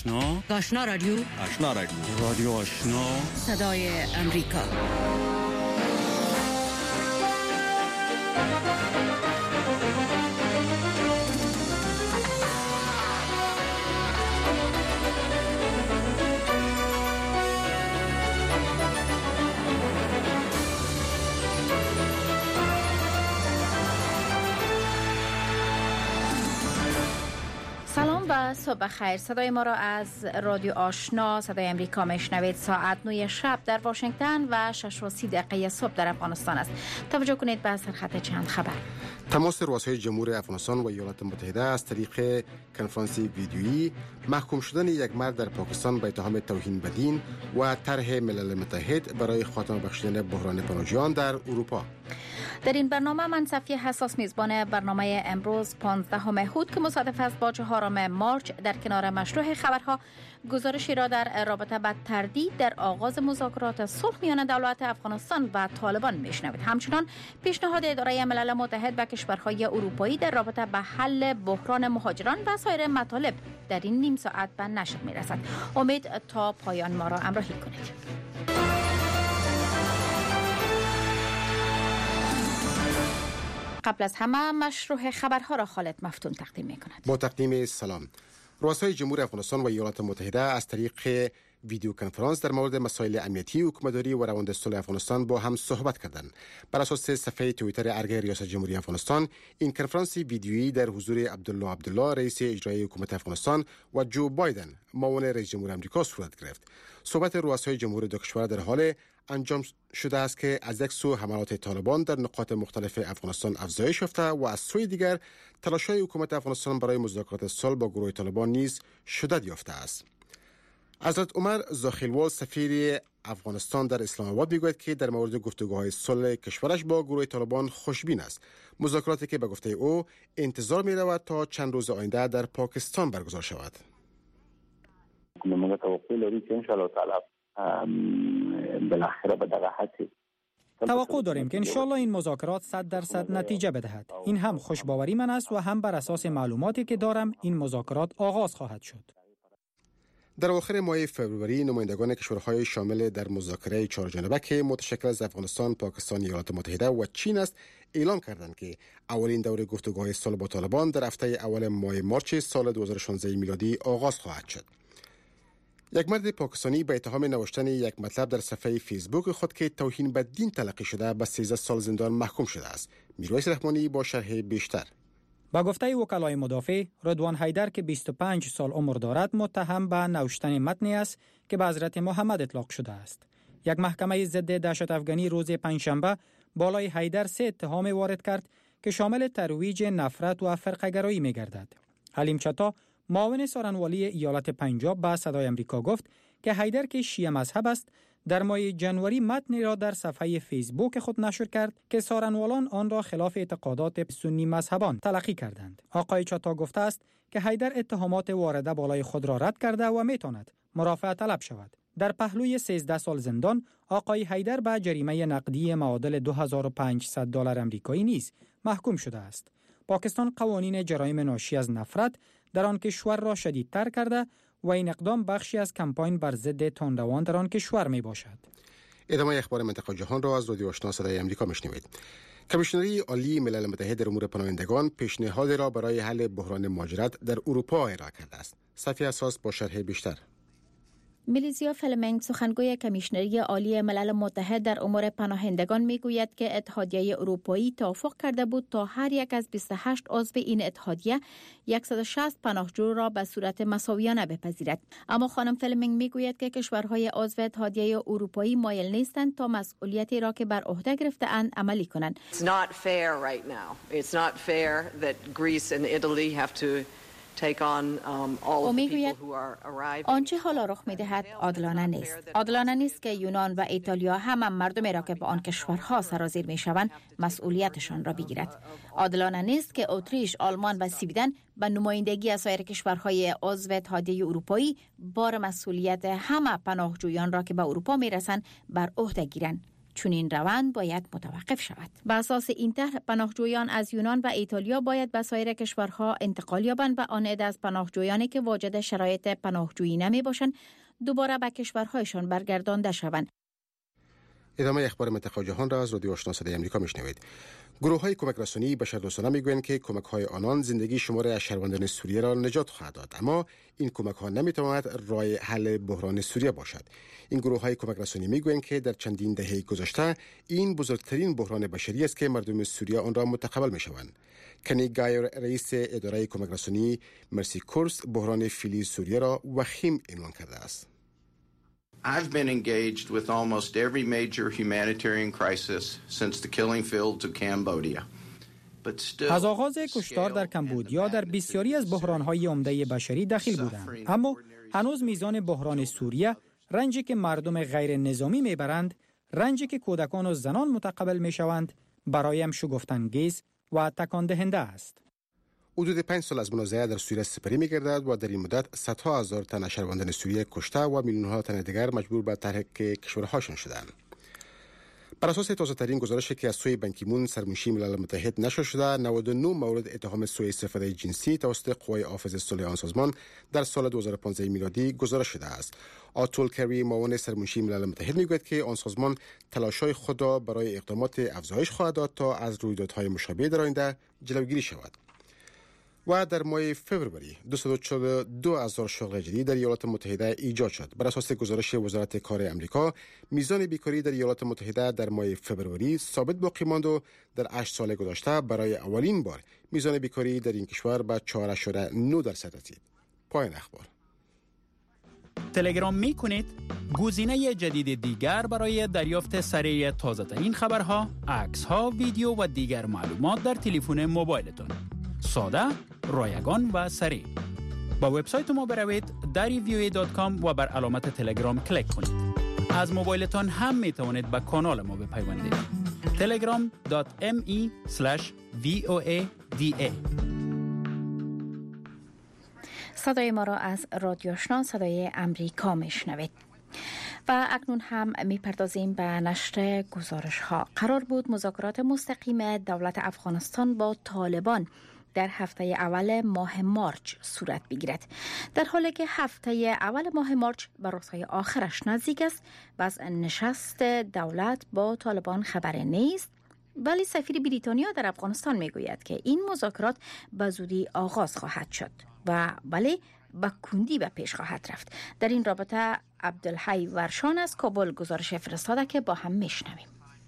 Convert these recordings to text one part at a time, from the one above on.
آشنا رادیو. رادیو آشنا. صدای امریکا. سلام و صبح خیر. صدای ما را از رادیو آشنا صدای امریکا میشنوید. ساعت 9 شب در واشنگتن و 6:30 صبح در افغانستان است. توجه کنید به سرخط چند خبر. تماس رؤسای جمهور افغانستان و ایالات متحده از طریق کنفرانس ویدیویی محکوم شدن یک مرد در پاکستان به اتهام توهین به دین و طرح ملل متحد برای خاتمه بخشیدن بحران پناهجویان در اروپا. در این برنامه من صفی حساس میزبان برنامه امروز 15 مهود که مصادف است با 4 مارچ در کنار مشروع خبرها گزارشی را در رابطه با تردید در آغاز مذاکرات صلح میان دولت افغانستان و طالبان میشنوید. همچنان پیشنهاد اداره ملل متحد به کشورهای اروپایی در رابطه با حل بحران مهاجران و سایر مطالب در این نیم ساعت به نشر میرسد. امید تا پایان ما را همراهی کنید. قبل از همه مشروع خبرها را خالد مفتون تقدیم می‌کند. با تقدیم سلام. رؤسای جمهور افغانستان و ایالات متحده از طریق ویدیو کنفرانس در مورد مسائل امنیتی، حکومتداری و روند صلح افغانستان با هم صحبت کردند. بر اساس صفحه توییتر ارگه ریاست جمهوری افغانستان، این کنفرانس ویدیویی در حضور عبدالله رئیس اجرایی حکومت افغانستان و جو بایدن معاون رئیس جمهور آمریکا صورت گرفت. صحبت رؤسای جمهور دو کشور در حال انجام شده است که از یک سو حملات طالبان در نقاط مختلف افغانستان افزایش یافته و از سوی دیگر تلاش‌های حکومت افغانستان برای مذاکرات صلح با گروه طالبان نیز شدت یافته است. حضرت عمر زاخیلوال سفیر افغانستان در اسلام آباد میگوید که در مورد گفتگوهای صلح کشورش با گروه طالبان خوشبین است. مذاکراتی که به گفته او انتظار می‌رود تا چند روز آینده در پاکستان برگزار شود. ما توقع داریم که ان شاء الله تعالی بالاخره به دقت توقع داریم که انشالله این مذاکرات 100% نتیجه بدهد. این هم خوشباوری من است و هم بر اساس معلوماتی که دارم این مذاکرات آغاز خواهد شد. در آخر ماه فوریه نمایندگان کشورهای شامل در مذاکره 4 جانبه که متشکل از افغانستان، پاکستان، ایالات متحده و چین است اعلام کردند که اولین دور گفتگوهای صلح با طالبان در هفته اول ماه مارچ سال 2016 میلادی آغاز خواهد شد. یک مرد پاکستانی به اتهام نوشتن یک مطلب در صفحه فیسبوک خود که توهین به دین تلقی شده به 13 سال زندان محکوم شده است. میرویس رحمانی با شرح بیشتر. با گفته وکلای مدافع، رضوان حیدر که 25 سال عمر دارد متهم به نوشتن متنی است که به حضرت محمد اطلاق شده است. یک محکمه ضد دهشت افغانی روز پنجشنبه بالای حیدر 3 اتهام وارد کرد که شامل ترویج نفرت و فرقه‌گرایی می‌گردد. حلیم چتا معاون سارنوالی ایالت پنجاب به صدای امریکا گفت که حیدر که شیعه مذهب است در ماه جنوری متنی را در صفحه فیسبوک خود نشر کرد که سارنوالان آن را خلاف اعتقادات سنی مذهبان تلقی کردند. آقای چتا گفته است که حیدر اتهامات وارده بالای خود را رد کرده و میتواند مرافعه طلب شود. در پهلوی 13 سال زندان، آقای حیدر به جریمه نقدی معادل $2500 آمریکایی نیز محکوم شده است. پاکستان قوانین جرایم ناشی از نفرت در آن کشور را شدیدتر کرده و این اقدام بخشی از کمپاین بر ضد تندروان در آن کشور می باشد. ادامه اخبار منطقه جهان را از رادیو آشنا صدای امریکا میشنوید. کمیشنری عالی ملل متحد در امور پناهندگان پیشنهاد را برای حل بحران مهاجرت در اروپا ارائه کرده است. صفی اساس با شرح بیشتر. میلیزیا فلمنگ سخنگوی کمیشنری عالی ملل متحد در امور پناهندگان میگوید که اتحادیه اروپایی توافق کرده بود تا هر یک از 28 عضو این اتحادیه 160 پناهجو را به صورت مساویانه بپذیرد. اما خانم فلمنگ میگوید که کشورهای عضو اتحادیه اروپایی مایل نیستند تا مسئولیتی را که بر عهده گرفته‌اند عملی کنند. It's not fair right now. It's not fair that Greece and Italy have to آنچه حالا رخ می‌دهد عادلانه نیست. عادلانه نیست که یونان و ایتالیا هم مردمی را که به آن کشورها سرازیر می‌شوند مسئولیتشان را بگیرد. عادلانه نیست که اتریش، آلمان و سویدن به نمایندگی از سایر کشورهای عضو اتحادیه اروپایی بار مسئولیت همه پناهجویان را که به اروپا می‌رسند بر عهده گیرند. چون این روند باید متوقف شود. بر اساس این طرح پناهجویان از یونان و ایتالیا باید به سایر کشورها انتقال یابند و آن عده از پناهجویانی که واجد شرایط پناهجویی نمی باشند دوباره به کشورهایشان برگردانده شوند. ادامه اخبار منطقه جهان را از رادیو آشنا صدای آمریکا میشنوید. گروه‌های کمک رسانی بشردوستانه میگویند که کمک‌های آنان زندگی شمار از شهروندان سوریه را نجات خواهد داد، اما این کمک‌ها نمی‌تواند راه حل بحران سوریه باشد. این گروه‌های کمک رسانی میگویند که در چندین دهه گذشته این بزرگترین بحران بشری است که مردم سوریه آن را متقبل می‌شوند. کنی گایر رئیس اداره کمک رسانی مرسی کورس بحران فعلی سوریه را وخیم عنوان کرده است. I've been engaged with almost every major humanitarian crisis since the killing fields of Cambodia. از آغاز کشتار در کمبودیا در بسیاری از بحران‌های عمده بشری دخیل بودند، اما هنوز میزان بحران سوریه، رنجی که مردم غیر نظامی میبرند، رنجی که کودکان و زنان متقبل میشوند، برایم شگفت‌انگیز و تکان دهنده است. حدود 5 سال از منازعه در سوریه سپری می‌گردد و در این مدت صدها هزار تن شهروندان سوریه کشته و میلیون‌ها تن دیگر مجبور به ترک کشورهاشان شدند. بر اساس تازه‌ترین گزارشی که از سوی بان کی مون سرمنشی ملل متحد نشر شده، 99 مورد اتهام سوء استفاده جنسی توسط قوای حافظ صلح آن سازمان در سال 2015 میلادی گزارش شده است. آتول کری معاون سرمنشی ملل متحد میگوید که آن سازمان تلاش‌های خود را برای اقدامات افزایش خواهد داد تا از رویدادهای مشابه در آینده جلوگیری شود. و در ماه فوریه 242,000 شغل جدید در ایالات متحده ایجاد شد. بر اساس گزارش وزارت کار امریکا، میزان بیکاری در ایالات متحده در ماه فوریه ثابت باقی ماند و در 8 سال گذشته برای اولین بار میزان بیکاری در این کشور به 4.9% رسید. پایان اخبار. تلگرام میکنید گزینه جدید دیگر برای دریافت سریع تازه‌ترین خبرها، عکس‌ها، ویدیو و دیگر معلومات در تلفن موبایلتان. ساده، رایگان و سریع. با وبسایت ما بروید darivoa.com و بر علامت تلگرام کلیک کنید. از موبایلتان هم می توانید به کانال ما بپیوندید. telegram.me/voada. صدای ما را از رادیو آشنا صدای امریکا میشنوید. و اکنون هم میپردازیم به نشر گزارش ها. قرار بود مذاکرات مستقیم دولت افغانستان با طالبان در هفته اول ماه مارچ صورت بگیرد، در حالی که هفته اول ماه مارچ به روزهای آخرش نزدیک است و از نشست دولت با طالبان خبری نیست. ولی سفیر بریتانیا در افغانستان میگوید که این مذاکرات به زودی آغاز خواهد شد و ولی با کندی به پیش خواهد رفت. در این رابطه عبدالحی ورشان از کابل گزارش فرستاده که با هم میشنویم.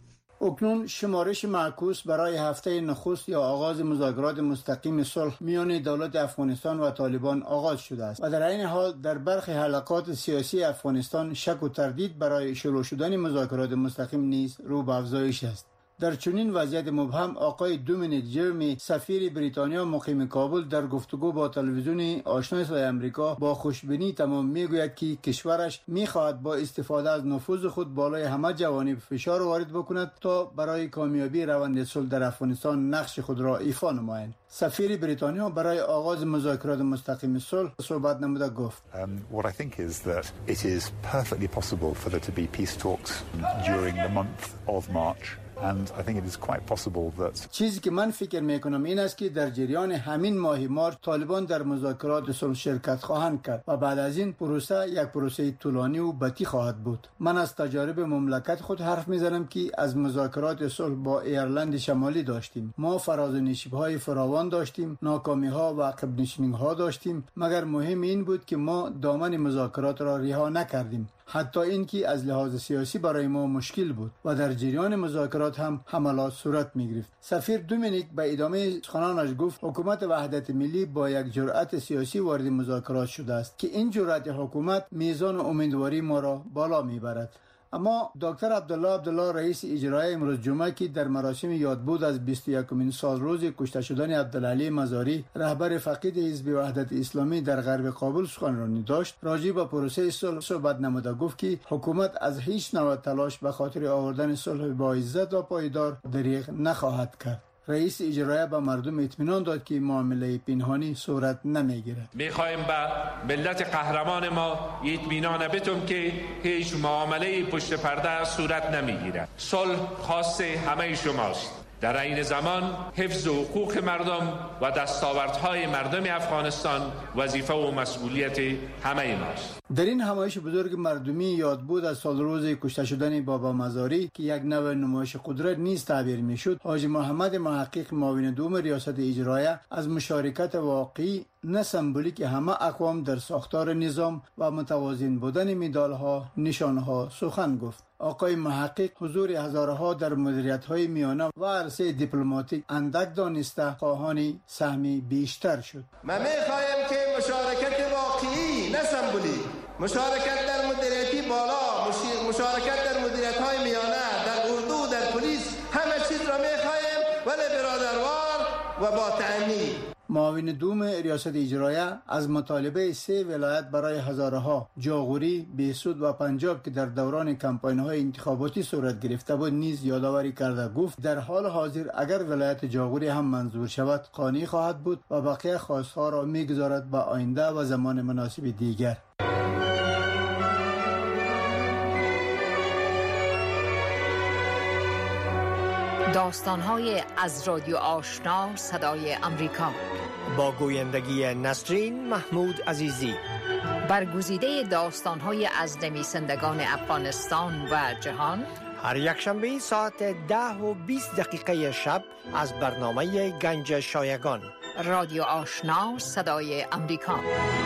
اکنون شمارش معکوس برای هفته نخست یا آغاز مذاکرات مستقیم صلح میان دولت افغانستان و طالبان آغاز شده است و در این حال در برخی حلقات سیاسی افغانستان شک و تردید برای شروع شدن مذاکرات مستقیم نیز رو به افزایش است. در چنین وضعیت مبهم آقای دومینیک جرمی سفیر بریتانیا مقیم کابل در گفتگو با تلویزیون آشنای صدای آمریکا با خوشبینی تمام میگوید که کشورش میخواهد با استفاده از نفوذ خود بالای همه جوانب فشار وارد بکند تا برای کامیابی روند صلح در افغانستان نقش خود را ایفا نمایند. سفیر بریتانیا برای آغاز مذاکرات مستقیم صلح صحبت نموده گفت What I think is that it is perfectly possible for there to be peace talks during the month of March. And I think it is quite possible that چیزی که من فکر میکنم این است که در جریان همین ماه مارچ طالبان در مذاکرات صلح شرکت خواهند کرد و بعد از این پروسه یک پروسه طولانی و بطیء خواهد بود. من از تجارب مملکت خود حرف میزنم که از مذاکرات صلح با ایرلند شمالی داشتیم. ما فراز و نشیب‌های فراوان داشتیم، ناکامی‌ها و عقب نشینی‌ها داشتیم، مگر مهم این بود که ما دامن مذاکرات را رها نکردیم. حتی اینکه از لحاظ سیاسی برای ما مشکل بود و در جریان مذاکرات هم حملات صورت می‌گرفت. سفیر دومینیک به ادامه سخنانش گفت حکومت وحدت ملی با یک جرأت سیاسی وارد مذاکرات شده است که این جرأت حکومت میزان امیدواری ما را بالا میبرد. اما دکتر عبدالله رئیس اجرایی امروز جمعه که در مراسم یادبود از 21مین سالروز کشته شدن عبدالعلی مزاری رهبر فقید حزب وحدت اسلامی در غرب کابل سخنرانی داشت، راجع به پروسه صلح صحبت نموده گفت که حکومت از هیچ نوع تلاش به خاطر آوردن صلح با عزت و پایدار دریغ نخواهد کرد. رئیس اجرایی به مردم اطمینان داد که معامله پنهانی صورت نمیگیرد. میخوایم به ملت قهرمان ما اطمینان بدیم که هیچ معامله پشت پرده صورت نمیگیرد. صلح خاص همه شماست. در این زمان حفظ حقوق مردم و دستاوردهای مردم افغانستان وظیفه و مسئولیت همه ماست. در این همایش بزرگ مردمی یاد بود از سال روز کشته شدن بابا مزاری که یک نوع نمایش قدرت نیز تعبیر میشد، حاجی محمد محقق معاون دوم ریاست اجرایه از مشارکت واقعی نه سمبولیک همه اقوام در ساختار نظام و متوازن بودن مدالها، نشانها سخن گفت. آقای محقق حضور هزارها در مدیریت‌های میانه و عرصه دیپلماتیک اندک دانسته خواهان سهمی بیشتر شد. ما می‌خواهیم که مشارکت واقعی نه سمبولیک، مشارکت در مدیریتی بالا، مشارکت در مدیریت‌های میانه، در اردو، در پلیس، همه چیز را می‌خواهیم ولی برادروار و با تأنی. معاون دوم ریاست اجرایه از مطالبه 3 ولایت برای هزارها جاغوری، بهسود و پنجاب که در دوران کمپاین‌های انتخاباتی صورت گرفته بود نیز یادآوری کرده. گفت در حال حاضر اگر ولایت جاغوری هم منظور شود قانع خواهد بود و بقیه خواستها را می‌گذارد به آینده و زمان مناسب دیگر. داستان‌های از رادیو آشنا صدای امریکا با گویندگی نسرین محمود عزیزی. برگزیده داستان‌های از نویسندگان افغانستان و جهان هر یک شنبه ساعت 10:20 شب از برنامه گنج شایگان. رادیو آشنا صدای امریکا.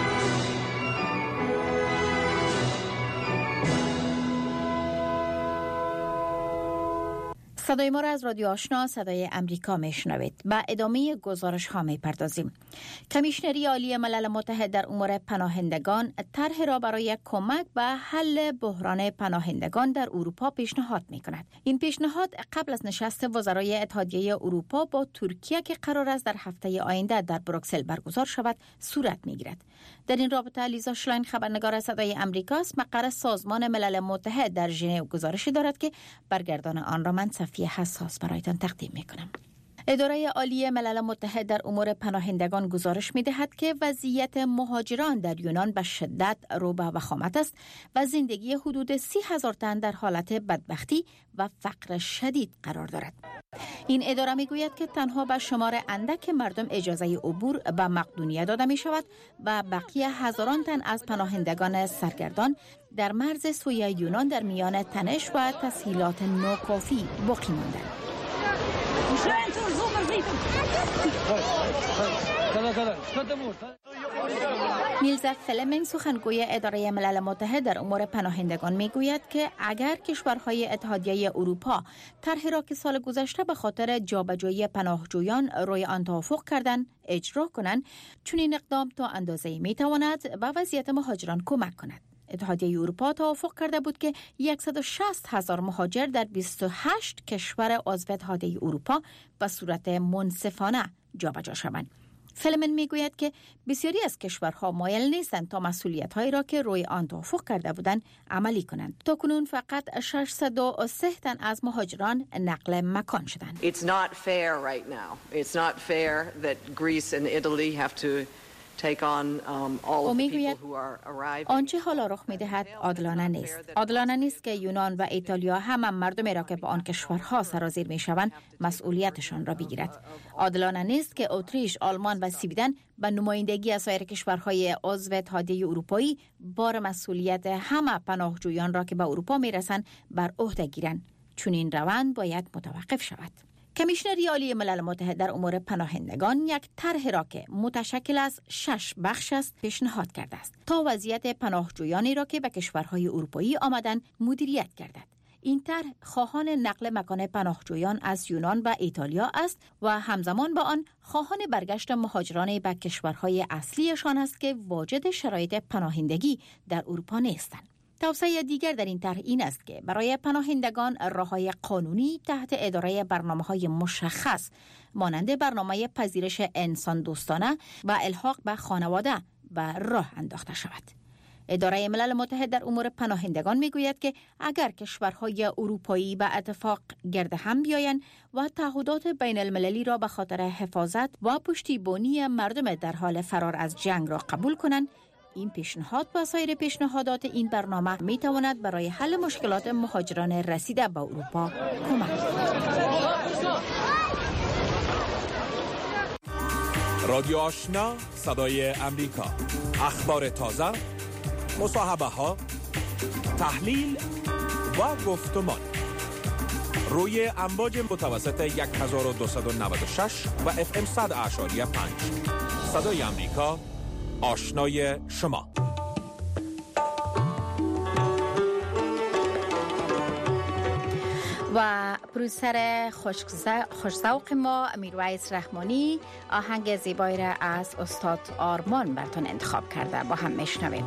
صدای ما را از رادیو آشنا صدای امریکا میشنوید. با ادامه گزارش ها میپردازیم. کمیشنری عالی ملل متحد در امور پناهندگان طرح را برای کمک به حل بحران پناهندگان در اروپا پیشنهاد میکند. این پیشنهاد قبل از نشست وزرای اتحادیه اروپا با ترکیه که قرار است در هفته آینده در بروکسل برگزار شود صورت میگیرد. در این رابطه لیزا شلاین خبرنگار صدای امریکاست مقر سازمان ملل متحد در ژنو گزارشی دارد که برگردان آن را من صفیه حساس برایتان تقدیم میکنم. اداره عالی ملل متحد در امور پناهندگان گزارش می‌دهد که وضعیت مهاجران در یونان به شدت رو به وخامت است و زندگی حدود 30,000 تن در حالت بدبختی و فقر شدید قرار دارد. این اداره میگوید که تنها به شمار اندک مردم اجازه عبور به مقدونیه داده می شود و بقیه هزاران تن از پناهندگان سرگردان در مرز سوی یونان در میان تنش و تسهیلات ناکافی باقی ماندند. نیلزا فلمنگ سخنگوی اداره ملل متحد در امور پناهندگان میگوید که اگر کشورهای اتحادیه اروپا طرحی را که سال گذشته به خاطر جابجایی پناهجویان روی آن توافق کردند اجرا کنند، چون این اقدام تا اندازه‌ای میتواند به وضعیت مهاجران کمک کند. اتحادیه اروپا توافق کرده بود که 160,000 مهاجر در 28 کشور عضو اتحادیه اروپا به صورت منصفانه جابجا شوند. فلمن میگوید که بسیاری از کشورها مایل نیستند تا مسئولیت‌هایی را که روی آن توافق کرده بودند عملی کنند. تاکنون فقط 603 تن از مهاجران نقل مکان شدند. It's not fair right now. It's not fair that Greece and Italy have to take on all of the people who are arriving. آنچه حالا رخ می‌دهد عادلانه نیست. عادلانه نیست که یونان و ایتالیا هم مردمی را که به آن کشورها سرازیر می‌شوند مسئولیتشان را بگیرد. عادلانه نیست که اتریش، آلمان و سویدن به نمایندگی از سایر کشورهای عضو اتحادیه اروپایی بار مسئولیت همه پناهجویان را که به اروپا می‌رسند بر عهده گیرند. چون این روند باید متوقف شود. کمیشنری عالی ملل متحد در امور پناهندگان یک طرح را که متشکل از 6 بخش است پیشنهاد کرده است تا وضعیت پناهجویانی را که به کشورهای اروپایی آمدند مدیریت گردد. این طرح خواهان نقل مکان پناهجویان از یونان و ایتالیا است و همزمان با آن خواهان برگشت مهاجران به کشورهای اصلیشان است که واجد شرایط پناهندگی در اروپا نیستند. توصیه دیگر در این طرح این است که برای پناهندگان راه‌های قانونی تحت اداره برنامه‌های مشخص مانند برنامه پذیرش انسان دوستانه و الحاق به خانواده به راه انداخته شود. اداره ملل متحد در امور پناهندگان میگوید که اگر کشورهای اروپایی به اتفاق گرد هم بیایند و تعهدات بین المللی را به خاطر حفاظت و پشتیبانی مردم در حال فرار از جنگ را قبول کنند، این پیشنهاد و سایر پیشنهادات این برنامه می تواند برای حل مشکلات مهاجران رسیده به اروپا کمک کند. رادیو آشنا صدای امریکا، اخبار تازه، مصاحبه ها، تحلیل و گفتمان روی امواج متوسط 1296 و FM 100.5 صدای امریکا، آشنای شما. و پروسر خوش‌ذوق ما میرویس رحمانی آهنگ زیبایی را از استاد آرمان براتون انتخاب کرده، با هم میشنویم.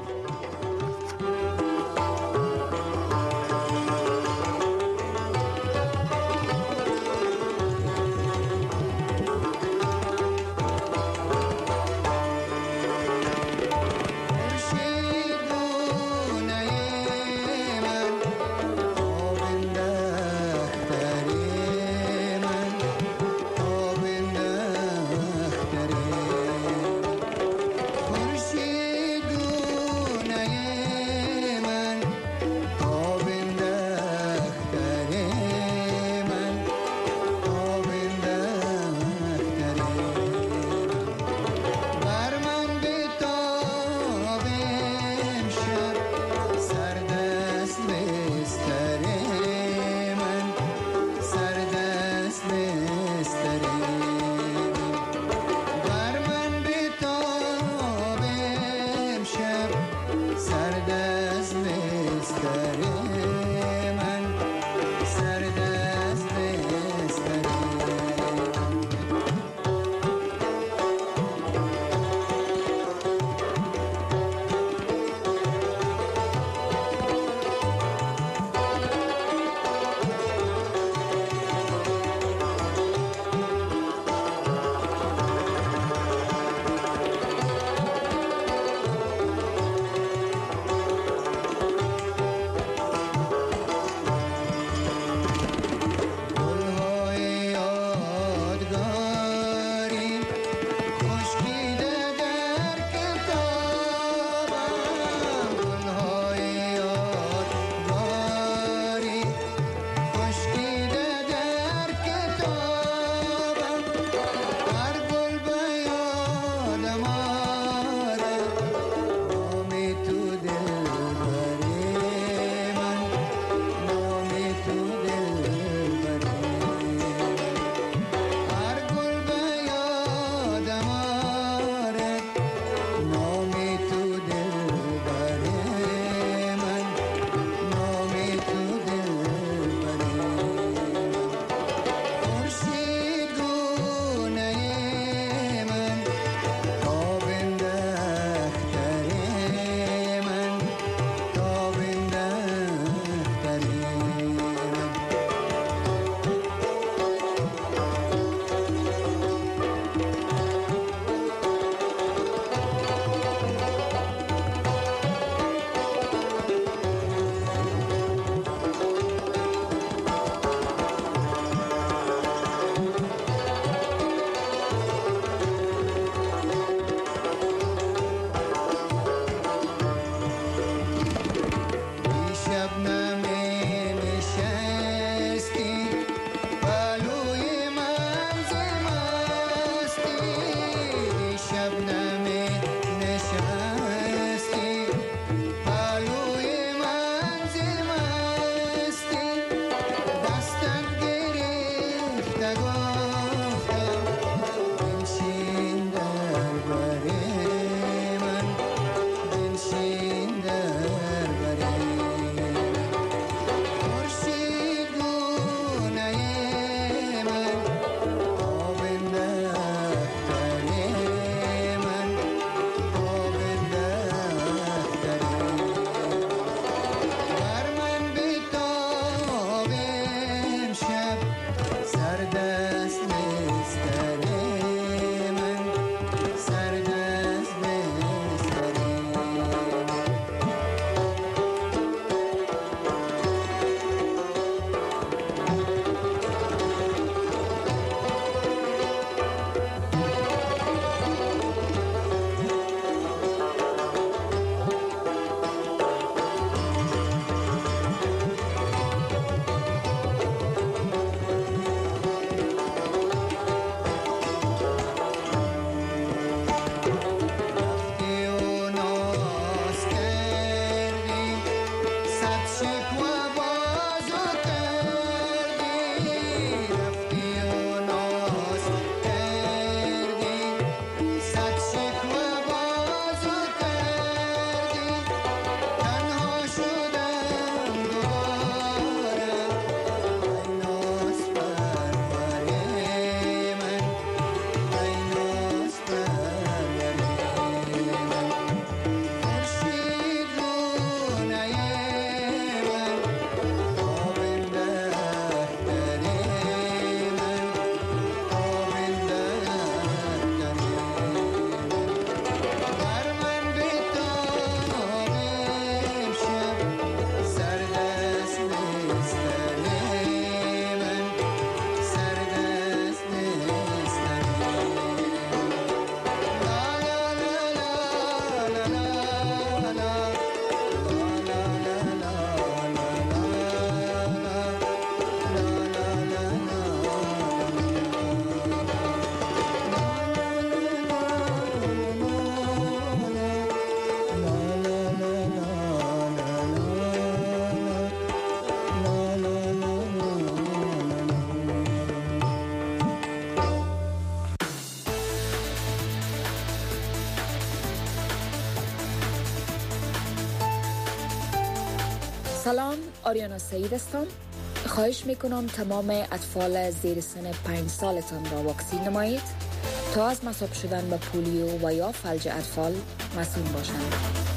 سلام، آریانا سعید هستم. خواهش میکنم تمام اطفال زیر سن 5 سالتان را واکسین نمایید تا از مصاب شدن به پولیو و یا فلج اطفال مسئول باشند.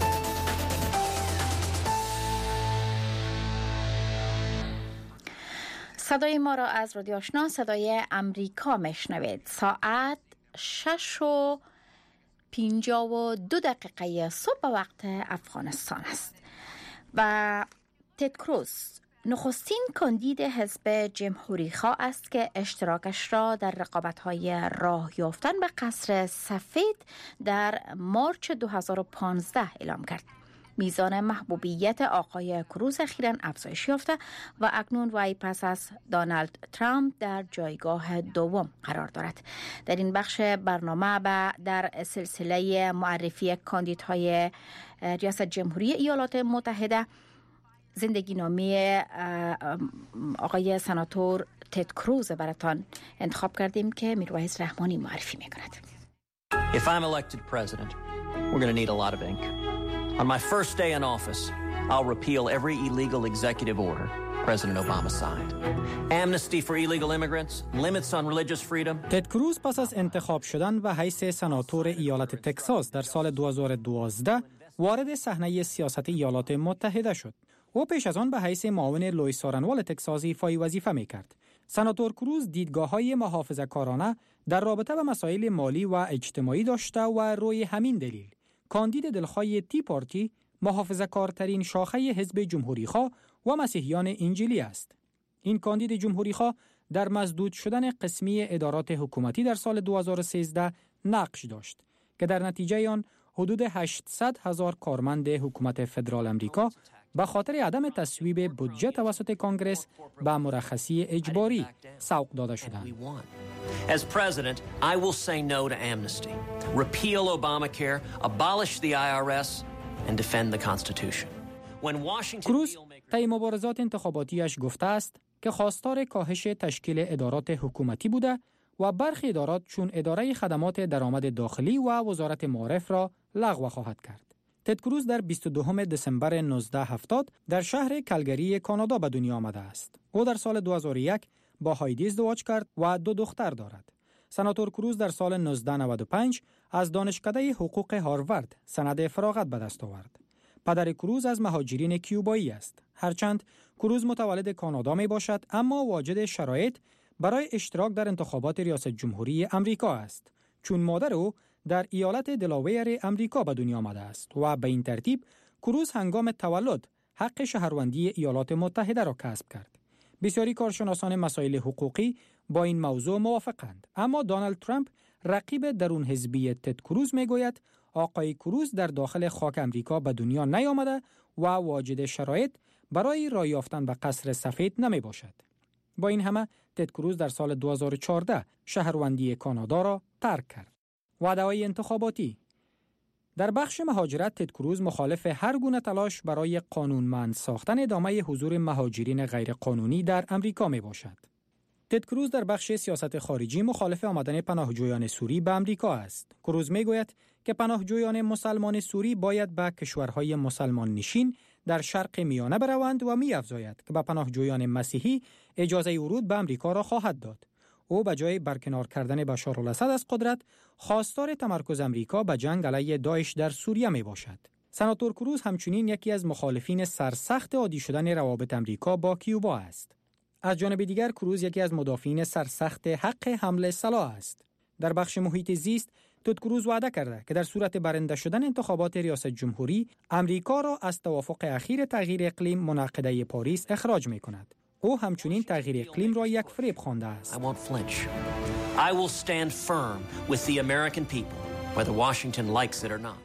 صدای ما را از رادیو آشنا صدای امریکا میشنوید. ساعت 6:52 صبح به وقت افغانستان است و تد کروز نخستین کاندید حزب جمهوری خواه است که اشتراکش را در رقابت‌های راه یافتن به قصر سفید در مارچ 2015 اعلام کرد. میزان محبوبیت آقای کروز اخیراً افزایش یافته و اکنون وی پس از دونالد ترامپ در جایگاه دوم قرار دارد. در این بخش برنامه در سلسله معرفی کاندیدهای ریاست جمهوری ایالات متحده زندگی نامه آقای سناتور تد کروز براتان انتخاب کردیم که میرویس رحمانی معرفی میکند. If I'm elected president, we're going to need a lot of ink. On my first day in office, I'll repeal every illegal executive order President Obama signed. Amnesty for illegal immigrants, limits on religious freedom. تد کروز پس از انتخاب شدن به حیث سناتور ایالت تگزاس در سال 2012 وارد صحنه سیاست ایالات متحده شد. او پیش از آن به حیث معاون لوئیس آرنوال تگزاس ایفای وظیفه می‌کرد. سناتور کروز دیدگاه‌های محافظه‌کارانه در رابطه با مسائل مالی و اجتماعی داشته و روی همین دلیل کاندید دلخواه تی پارتی محافظه‌کارترین شاخه حزب جمهوری‌خواه و مسیحیان انجیلی است. این کاندید جمهوری‌خواه در مسدود شدن قسمی ادارات حکومتی در سال 2013 نقش داشت که در نتیجه آن حدود 800,000 کارمند حکومت فدرال امریکا به خاطر عدم تصویب بودجه توسط کانگرس به مرخصی اجباری سوق داده شدند. As president, I will say no to amnesty, repeal Obamacare, abolish the IRS and defend the Constitution. کروز طی مبارزات انتخاباتیش گفته است که خواستار کاهش تشکیل ادارات حکومتی بوده و برخی ادارات چون اداره خدمات درآمد داخلی و وزارت معارف را لغو خواهد کرد. تد کروز در 22 دسامبر 1970 در شهر کلگری کانادا به دنیا آمده است. او در سال 2001 با هایدی ازدواج کرد و 2 دختر دارد. سناتور کروز در سال 1995 از دانشکده حقوق هاروارد سند فراغت به دست آورد. پدر کروز از مهاجرین کیوبایی است. هرچند کروز متولد کانادا می باشد اما واجد شرایط برای اشتراک در انتخابات ریاست جمهوری امریکا است، چون مادر او در ایالت دلاویر امریکا به دنیا آمده است و به این ترتیب کروز هنگام تولد حق شهروندی ایالات متحده را کسب کرد. بسیاری کارشناسان مسائل حقوقی با این موضوع موافقند، اما دونالد ترامپ رقیب درون حزبی تد کروز میگوید آقای کروز در داخل خاک امریکا به دنیا نیامده و واجد شرایط برای راه یافتن به قصر سفید نمی باشد. با این همه تد کروز در سال 2014 شهروندی کانادا را ترک کرد. وعده‌های انتخاباتی. در بخش مهاجرت تد کروز مخالف هر گونه تلاش برای قانونمند ساختن ادامه حضور مهاجرین غیرقانونی در امریکا می باشد. تد کروز در بخش سیاست خارجی مخالف آمدن پناهجویان سوری به امریکا است. کروز می گوید که پناهجویان مسلمان سوری باید به کشورهای مسلمان نشین در شرق میانه بروند و می افزاید که به پناهجویان مسیحی اجازه ورود به امریکا را خواهد داد. او به جای برکنار کردن بشارالاسد از قدرت، خواستار تمرکز امریکا به جنگ علیه داعش در سوریه می باشد. سناتور کروز همچنین یکی از مخالفین سرسخت عادی شدن روابط امریکا با کیوبا است. از جانب دیگر کروز یکی از مدافعین سرسخت حق حمل سلاح است. در بخش محیط زیست تد کروز وعده کرده که در صورت برنده شدن انتخابات ریاست جمهوری امریکا را از توافق اخیر تغییر اقلیم منعقده پاریس اخراج می کند. او همچنین تغییر اقلیم را یک فریب خوانده است. I will stand firm with the American people, whether Washington likes it or not.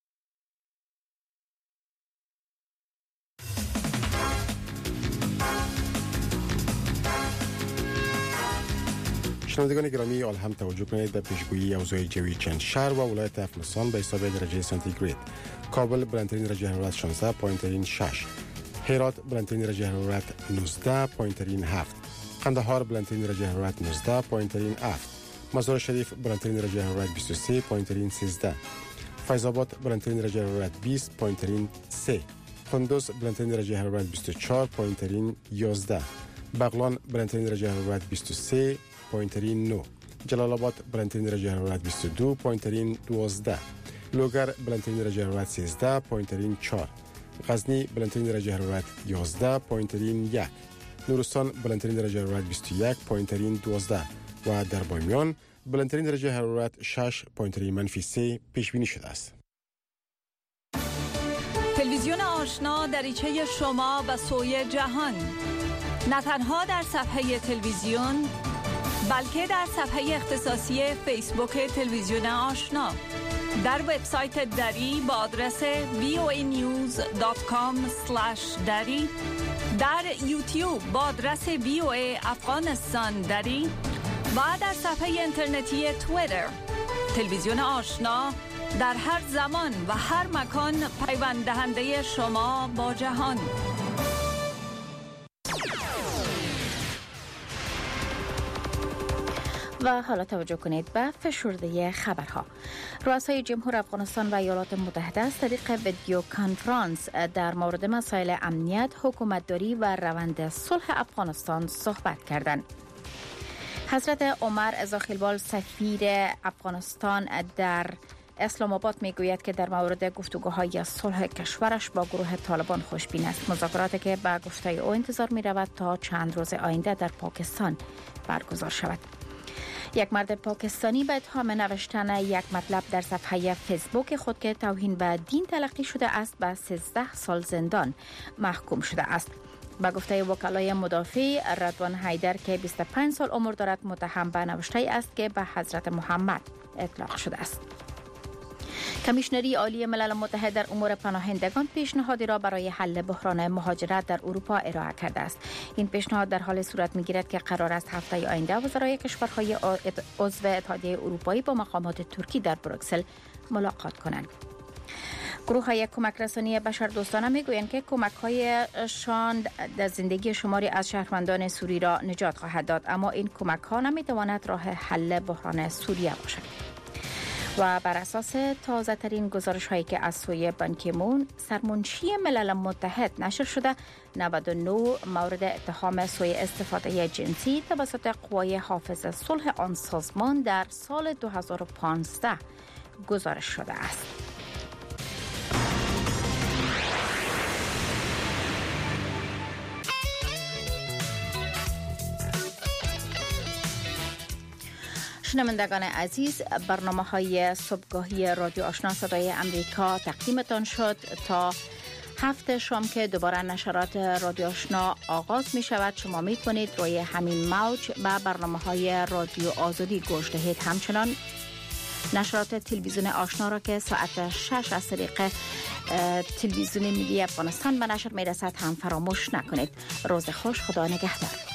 شنوندگان گرامی، آل هم توجه کنید به پیشگویی اوضاع جوی چند شهر و ولایت افغانستان به حساب درجه سانتیگراد. کابل بلندترین درجه حرارت 16 پایین‌ترین 6، هرات بلندترین درجه حرارت 19 پایین‌ترین 7، قندهار بلندترین درجه حرارت 19 پایین‌ترین 7، مزار شریف بلندترین درجه حرارت 23 پایین‌ترین 13، فیض آباد بلندترین درجه حرارت 20 پایین‌ترین 3، قندوز بلندترین درجه حرارت 24، پایین‌ترین 11. بغلان بلندترین درجه حرارت 23، پایین‌ترین 9. جلال آباد بلندترین درجه حرارت 22، پایین‌ترین 12. لوگر بلندترین درجه حرارت 13، پایین‌ترین 4. غزنی بلندترین درجه حرارت 11، پایین‌ترین 1. نورستان بلندترین درجه حرارت 21، پایین‌ترین 12 و در بامیان بلندترین درجه حرارت 6، پایین‌ترین -3 پیش بینی شده است. تلویزیون آشنا دریچه شما به سوی جهان، نه تنها در صفحه تلویزیون بلکه در صفحه اختصاصی فیسبوک تلویزیون آشنا، در وبسایت دری با آدرس voanews.com/dari، در یوتیوب با آدرس VOA افغانستان دری و در صفحه اینترنتی توییتر. تلویزیون آشنا در هر زمان و هر مکان پیوند دهنده شما با جهان. و حالا توجه کنید به فشرده خبرها. رؤسای جمهور افغانستان و ایالات متحده از طریق ویدیو کانفرانس در مورد مسائل امنیت، حکومتداری و روند صلح افغانستان صحبت کردند. حضرت عمر ازاخیلوال سفیر افغانستان در اسلام آباد میگوید که در مورد گفتگوهای صلح کشورش با گروه طالبان خوشبین است. مذاکراتی که به گفته او انتظار می رود تا چند روز آینده در پاکستان برگزار شود. یک مرد پاکستانی به اتهام نوشتن یک مطلب در صفحه فیسبوک خود که توهین به دین تلقی شده است به 13 سال زندان محکوم شده است. به گفته وکلای مدافع، رضوان حیدر که 25 سال عمر دارد متهم به نوشته است که به حضرت محمد اطلاق شده است. کمیشنری عالی ملل متحد در امور پناهندگان پیشنهادی را برای حل بحران مهاجرت در اروپا ارائه کرده است. این پیشنهاد در حال صورت می‌گیرد که قرار است هفته آینده وزرای کشورهای عضو اتحادیه اروپایی با مقامات ترکی در بروکسل ملاقات کنند. گروه‌های کمک رسانی بشردوستانه می‌گویند که کمک‌هایشان در زندگی شماری از شهروندان سوری را نجات خواهد داد، اما این کمک‌ها نمی‌تواند راه حل بحران سوریه باشد. و بر اساس تازه ترین گزارش هایی که از سوی بان کی مون سرمنشی ملل متحد نشر شده، 99 مورد اتهام سوء استفاده جنسی توسط قوای حافظ صلح آن سازمان در سال 2015 گزارش شده است. شنوندگان عزیز، برنامه‌های صبحگاهی رادیو آشنا صدای امریکا تقدیمتان شد. تا هفته شام که دوباره نشرات رادیو آشنا آغاز می شود، شما می کنید روی همین موج به برنامه‌های رادیو آزادی گوش دهید. همچنان نشرات تلویزیون آشنا را که ساعت 6 از طریق تلویزیون ملی افغانستان به نشر می رسد هم فراموش نکنید. روز خوش، خدا نگهدار.